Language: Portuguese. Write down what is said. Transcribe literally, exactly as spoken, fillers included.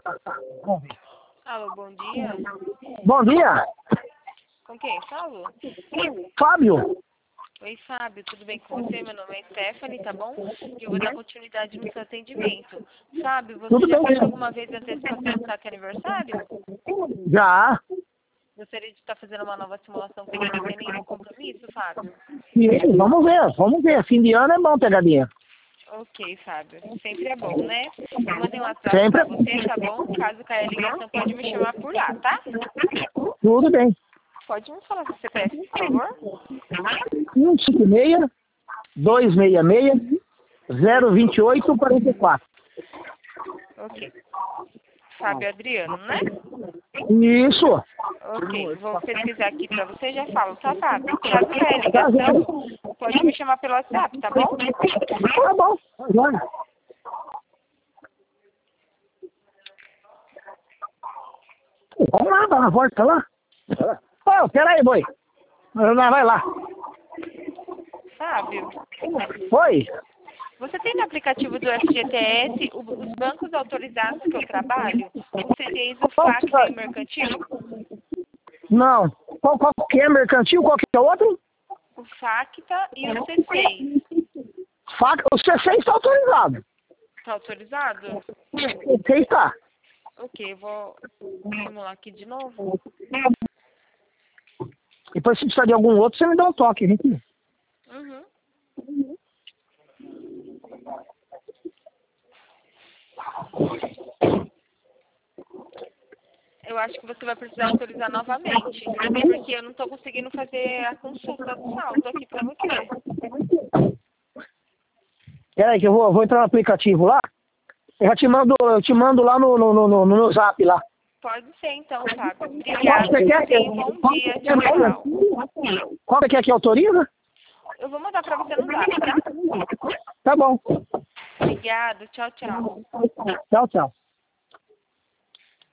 Alô, bom dia. Bom dia. Com quem falo? Fábio. Oi, Fábio, tudo bem com você? Meu nome é Stephanie, tá bom? E eu vou dar continuidade no seu atendimento. Fábio, você Tudo já bem. fez alguma vez antecipação do saque aniversário? Já. Gostaria de estar fazendo uma nova simulação comigo sem nenhum compromisso, Fábio? Sim, vamos ver, vamos ver. Fim de ano é bom, pegadinha. Ok, Fábio. Sempre é bom, né? Eu mandei um WhatsApp Sempre. pra você, tá bom? Caso caia a ligação, pode me chamar por lá, tá? Tudo bem. Pode me falar seu C P F, por favor? um cinco seis, dois seis seis, zero dois oito, quatro quatro. Ok. Fábio Adriano, né? Isso. Ok, vou pesquisar aqui pra você e já falo, tá, Fábio? Caso caia a ligação, pode me chamar pelo WhatsApp, tá bom? Tá bom. Vai. Vamos lá, dá uma volta lá. Ô, peraí, boi. Não, vai lá. Fábio, Oi. você tem no aplicativo do F G T S o- os bancos autorizados que eu trabalho? O C D Is, o FAC e o Mercantil? Não. Qual, qual que é mercantil? Qual que é o outro? O FACTA e o C seis. Faca. O C seis está autorizado. Tá autorizado? O C seis está. Ok, eu vou simular aqui de novo. Depois, se precisar de algum outro, você me dá um toque, gente. Uhum. Eu acho que você vai precisar autorizar novamente, porque eu não estou conseguindo fazer a consulta do saldo aqui para você. Peraí, que eu vou, vou entrar no aplicativo lá. Eu já te mando, eu te mando lá no, no, no, no, no zap lá. Pode ser então, Fábio. Qual Obrigada. que você quer? Tenha um bom dia. Tchau, tchau. Qual que quer que autoriza? Eu vou mandar para você no zap, tá? Tá bom. Obrigada. Tchau, tchau. Tchau, tchau.